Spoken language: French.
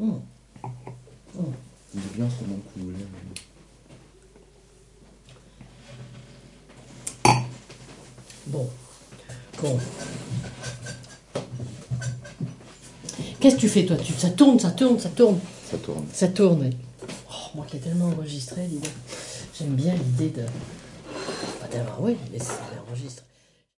Hum. Hum. Il est bien ce moment que vous voulez. Bon. Bon. Qu'est-ce que tu fais, toi? Ça tourne, ça tourne, ça tourne. Ça tourne. Ça tourne, oui. Oh, moi qui ai tellement enregistré, dis donc. J'aime bien l'idée de... Pas tellement, oui, mais c'est enregistré.